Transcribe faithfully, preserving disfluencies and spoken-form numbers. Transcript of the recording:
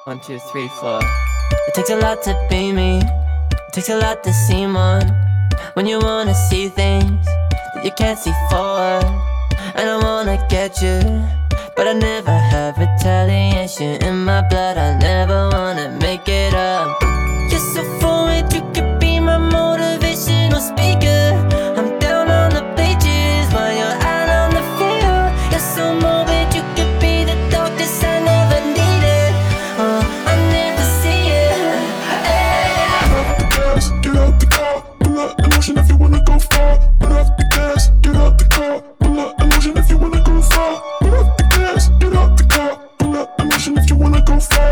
One, two, three, four. It takes a lot to be me. It takes a lot to seem on. When you wanna see things that you can't see forward. And I wanna get you, but I never have retaliation in my blood. I never wanna make it up. You're so forward, you could be my motivational speaker. I'm down on the pages while you're out on the field. You're so morbid, you could be the darkness I never needed. Oh, I never see it. Hey. Get out the car, pull out illusion if you wanna go far. Put out the gas, get out the car, pull out illusion if you wanna go far. Put out the gas, get out the car, pull out illusion if you wanna go far.